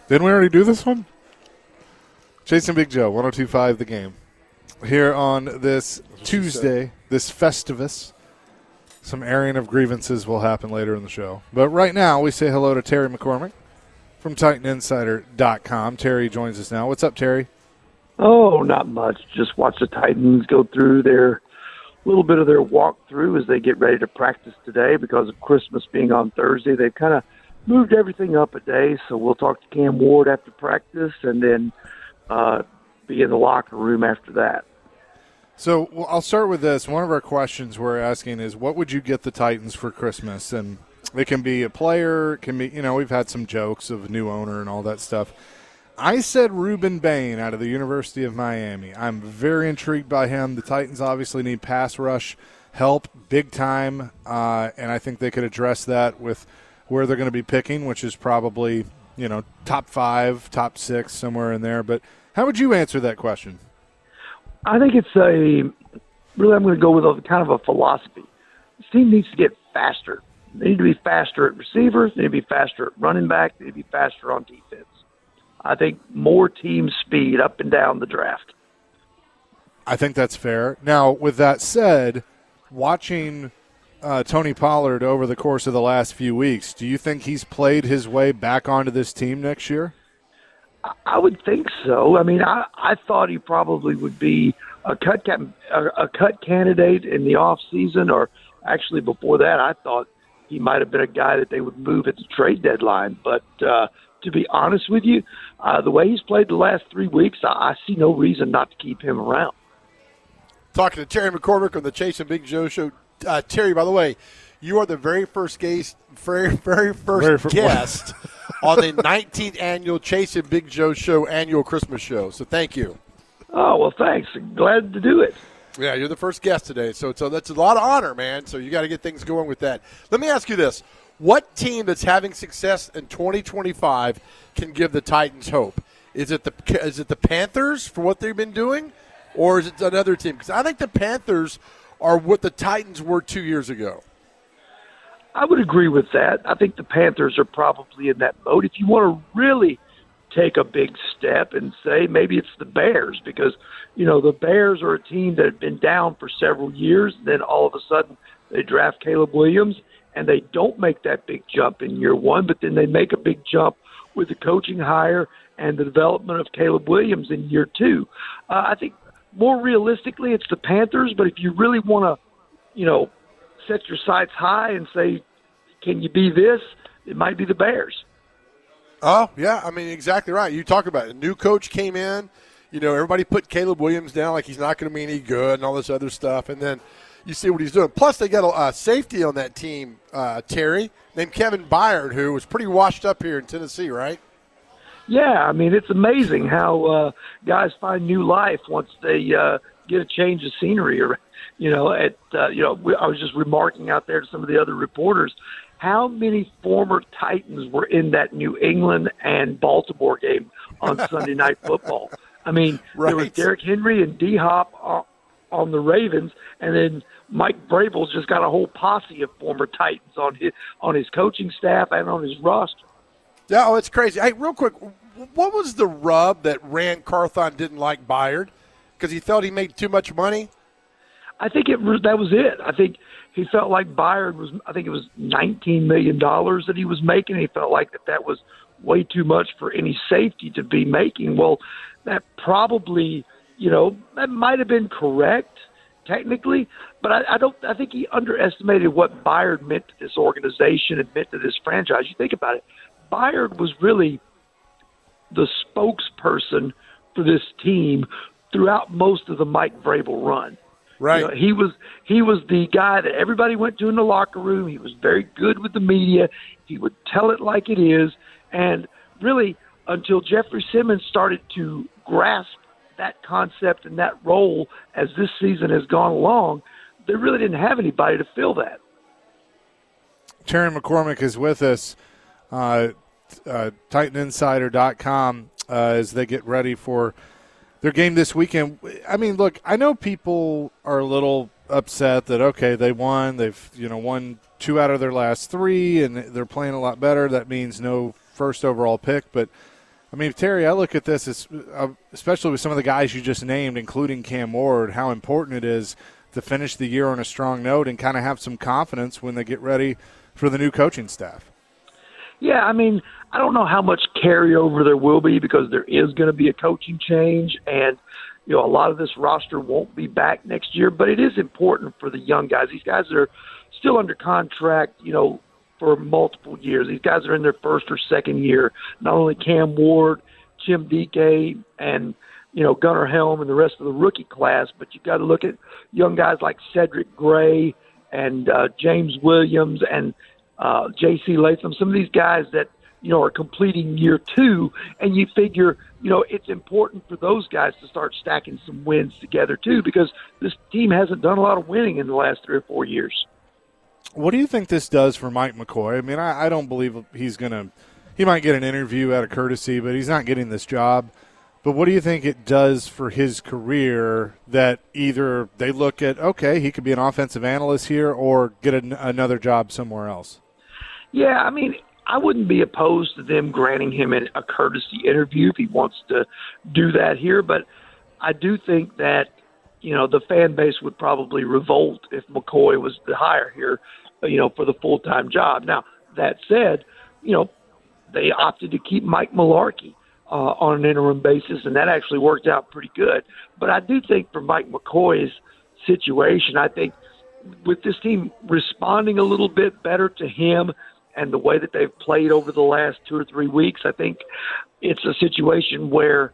Didn't we already do this one? Chasing Big Joe, 102.5 The Game. Here on this Tuesday, this Festivus, some airing of grievances will happen later in the show. But right now, we say hello to Terry McCormick from TitanInsider.com. Terry joins us now. What's up, Terry? Oh, not much. Just watch the Titans go through their little bit of their walkthrough as they get ready to practice today because of Christmas being on Thursday. They've kind of moved everything up a day, so we'll talk to Cam Ward after practice and then be in the locker room after that. So I'll start with this. One of our questions we're asking is, what would you get the Titans for Christmas? And it can be a player. It can be, we've had some jokes of a new owner and all that stuff. I said Ruben Bain out of the University of Miami. I'm very intrigued by him. The Titans obviously need pass rush help big time, and I think they could address that with where they're going to be picking, which is probably, top 5, top 6, somewhere in there. But how would you answer that question? I think I'm going to go with kind of a philosophy. This team needs to get faster. They need to be faster at receivers. They need to be faster at running back. They need to be faster on defense. I think more team speed up and down the draft. I think that's fair. Now, with that said, watching Tony Pollard over the course of the last few weeks, do you think he's played his way back onto this team next year? I would think so. I mean, I thought he probably would be a cut candidate in the off season, or actually before that, I thought he might have been a guy that they would move at the trade deadline. But to be honest with you, the way he's played the last 3 weeks, I see no reason not to keep him around. Talking to Terry McCormick on the Chase and Big Joe show. Terry, by the way, you are the very first guest on the 19th annual Chase and Big Joe show annual Christmas show. So thank you. Oh, well, thanks. Glad to do it. Yeah, you're the first guest today. So that's a lot of honor, man. So you got to get things going with that. Let me ask you this. What team that's having success in 2025 can give the Titans hope? Is it the Panthers for what they've been doing, or is it another team? Because I think the Panthers are what the Titans were 2 years ago. I would agree with that. I think the Panthers are probably in that mode. If you want to really take a big step and say maybe it's the Bears, because, the Bears are a team that had been down for several years. Then all of a sudden they draft Caleb Williams, and they don't make that big jump in year one, but then they make a big jump with the coaching hire and the development of Caleb Williams in year two. I think more realistically it's the Panthers, but if you really want to, set your sights high and say, can you be this? It might be the Bears. Oh, yeah. I mean, exactly right. You talk about it. A new coach came in. Everybody put Caleb Williams down like he's not going to be any good and all this other stuff. And then you see what he's doing. Plus, they got a safety on that team, Terry, named Kevin Byard, who was pretty washed up here in Tennessee, right? Yeah. I mean, it's amazing how guys find new life once they get a change of scenery. Or, I was just remarking out there to some of the other reporters how many former Titans were in that New England and Baltimore game on Sunday Night Football. I mean, right. There was Derrick Henry and D-Hop on the Ravens, and then Mike Vrabel's just got a whole posse of former Titans on his coaching staff and on his roster. Yeah, it's crazy. Hey, real quick, what was the rub that Rand Carthon didn't like Byard? Because he felt he made too much money? I think that was it. I think he felt like Byard was, I think it was $19 million that he was making. He felt like that was way too much for any safety to be making. Well, that probably, that might have been correct technically, but I think he underestimated what Byard meant to this organization and meant to this franchise. You think about it, Byard was really the spokesperson for this team throughout most of the Mike Vrabel run. Right. He was the guy that everybody went to in the locker room. He was very good with the media. He would tell it like it is. And really, until Jeffrey Simmons started to grasp that concept and that role as this season has gone along, they really didn't have anybody to fill that. Terry McCormick is with us, TitanInsider.com, as they get ready for their game this weekend. I mean, look, I know people are a little upset that, okay, they won. They've, won 2 out of their last 3, and they're playing a lot better. That means no first overall pick. But I mean, Terry, I look at this as, especially with some of the guys you just named, including Cam Ward, how important it is to finish the year on a strong note and kind of have some confidence when they get ready for the new coaching staff. Yeah, I mean, I don't know how much carryover there will be because there is going to be a coaching change, and a lot of this roster won't be back next year. But it is important for the young guys. These guys that are still under contract, for multiple years. These guys are in their first or second year. Not only Cam Ward, Jim Dike, and Gunnar Helm and the rest of the rookie class, but you've got to look at young guys like Cedric Gray and James Williams and J.C. Latham. Some of these guys that are completing year 2, and you figure it's important for those guys to start stacking some wins together too, because this team hasn't done a lot of winning in the last 3 or 4 years. What do you think this does for Mike McCoy? I mean, I don't believe he might get an interview out of courtesy, but he's not getting this job. But what do you think it does for his career that either they look at, okay, he could be an offensive analyst here or get another job somewhere else? Yeah, I mean, I wouldn't be opposed to them granting him a courtesy interview if he wants to do that here. But I do think that, the fan base would probably revolt if McCoy was the hire here, for the full-time job. Now, that said, they opted to keep Mike Mularkey on an interim basis, and that actually worked out pretty good. But I do think for Mike McCoy's situation, I think with this team responding a little bit better to him and the way that they've played over the last 2 or 3 weeks, I think it's a situation where,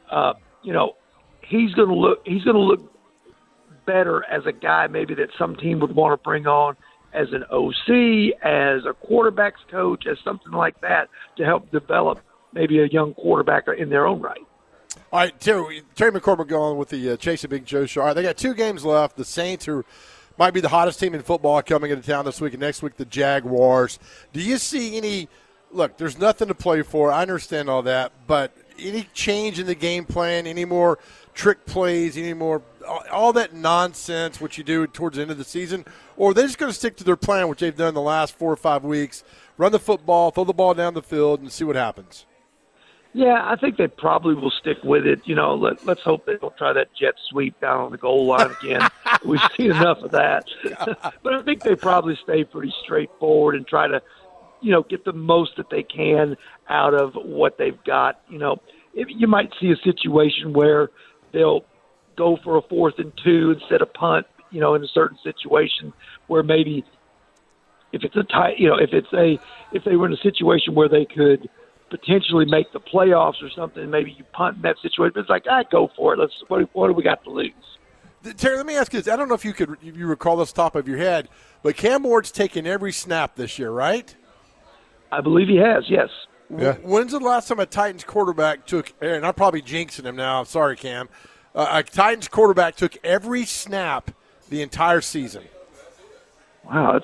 he's going to look better as a guy maybe that some team would want to bring on as an OC, as a quarterback's coach, as something like that to help develop maybe a young quarterback in their own right. All right, Terry McCormick going with the Chase and Big Joe show. All right, they got 2 games left. The Saints, who might be the hottest team in football, coming into town this week, and next week the Jaguars. Do you see any – look, there's nothing to play for. I understand all that, but any change in the game plan, any more trick plays, any more all that nonsense which you do towards the end of the season, or are they just going to stick to their plan, which they've done the last 4 or 5 weeks, run the football, throw the ball down the field, and see what happens? Yeah, I think they probably will stick with it. Let's hope they don't try that jet sweep down on the goal line again. We've seen enough of that. But I think they probably stay pretty straightforward and try to, get the most that they can out of what they've got. You might see a situation where they'll go for a 4th and 2 instead of punt, in a certain situation where maybe if it's a tie, if they were in a situation where they could potentially make the playoffs or something, maybe you punt in that situation. But it's like, go for it. What do we got to lose? Terry, let me ask you this. I don't know if you recall this top of your head, but Cam Ward's taken every snap this year, right? I believe he has, yes. Yeah. When's the last time a Titans quarterback took, and I'm probably jinxing him now, sorry, Cam, a Titans quarterback took every snap the entire season? Wow,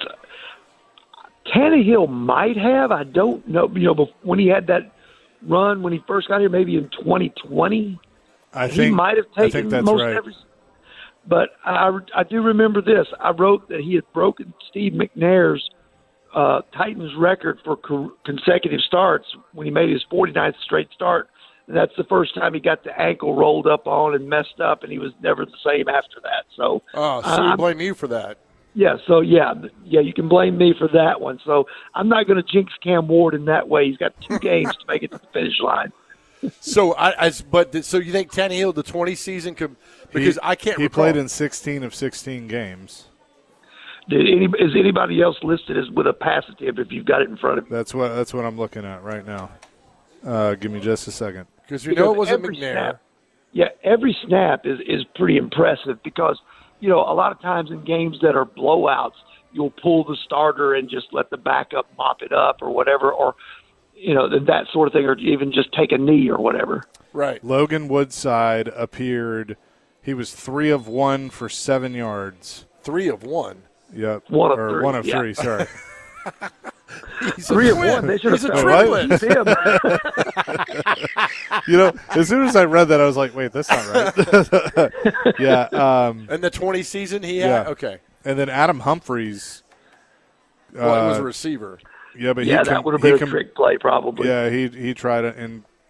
Tannehill might have. I don't know. When he had that run when he first got here, maybe in 2020, he might have taken most every. But I do remember this. I wrote that he had broken Steve McNair's Titans record for consecutive starts when he made his 49th straight start. And that's the first time he got the ankle rolled up on and messed up, and he was never the same after that. So, we blame you for that. Yeah, so yeah, you can blame me for that one. So I'm not going to jinx Cam Ward in that way. He's got 2 games to make it to the finish line. So you think Tannehill the 20 season could, because I can't recall. He played in 16 of 16 games. Is anybody else listed as with a passative if you've got it in front of you? That's what I'm looking at right now. Give me just a second. Because it wasn't McNair. Every snap is pretty impressive because – a lot of times in games that are blowouts, you'll pull the starter and just let the backup mop it up or whatever, or, that sort of thing, or even just take a knee or whatever. Right. Logan Woodside appeared. He was 3 of 1 for 7 yards. 3 of 1? Yep. 1 of 3. 1 of 3, sorry. He's 3 of 1. They should have triplet. him. As soon as I read that, I was like, wait, that's not right. Yeah. And the 20 season he had? Yeah. Okay. And then Adam Humphries. He was a receiver. Yeah, but that would have been a trick play probably. Yeah, he tried it, and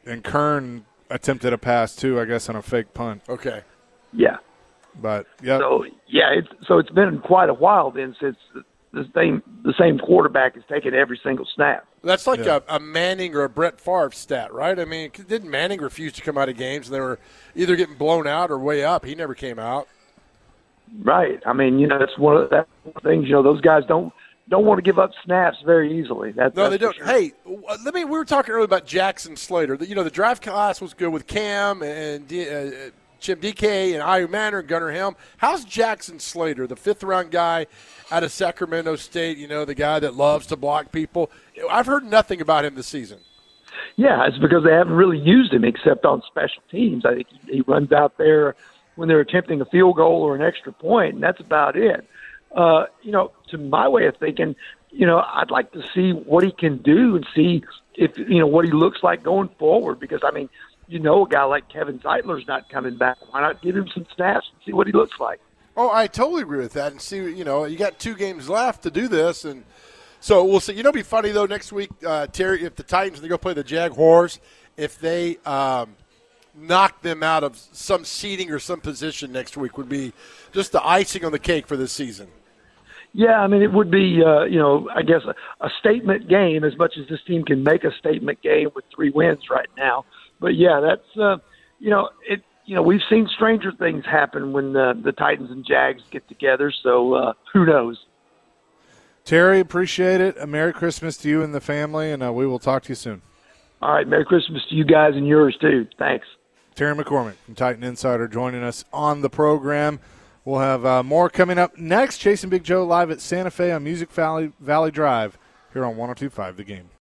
And Kern attempted a pass, too, I guess, on a fake punt. Okay. Yeah. But, yeah. So, yeah, it's been quite a while then since the same quarterback has taken every single snap. That's like a Manning or a Brett Favre stat, right? I mean, didn't Manning refuse to come out of games and they were either getting blown out or way up? He never came out. Right. I mean, that's one of the things. Those guys don't want to give up snaps very easily. That's they don't. Sure. Hey, we were talking earlier about Jackson Slater. The draft class was good with Cam and Jim DK and Ayu Manor and Gunnar Helm. How's Jackson Slater, the fifth-round guy out of Sacramento State, the guy that loves to block people? I've heard nothing about him this season. Yeah, it's because they haven't really used him except on special teams. I think he runs out there when they're attempting a field goal or an extra point, and that's about it. To my way of thinking, I'd like to see what he can do and see if, what he looks like going forward. Because, I mean, a guy like Kevin Zeitler's not coming back. Why not give him some snaps and see what he looks like? Oh, I totally agree with that. And see, you got 2 games left to do this. And so we'll see. It'll be funny, though, next week, Terry, if the Titans, they go play the Jaguars, if they knock them out of some seeding or some position next week would be just the icing on the cake for this season. Yeah, I mean, it would be, I guess a statement game as much as this team can make a statement game with 3 wins right now. But, yeah, that's, we've seen stranger things happen when the Titans and Jags get together, so who knows? Terry, appreciate it. A Merry Christmas to you and the family, and we will talk to you soon. All right, Merry Christmas to you guys and yours, too. Thanks. Terry McCormick from Titan Insider joining us on the program. We'll have more coming up next. Chasing Big Joe live at Santa Fe on Music Valley Drive here on 102.5 The Game.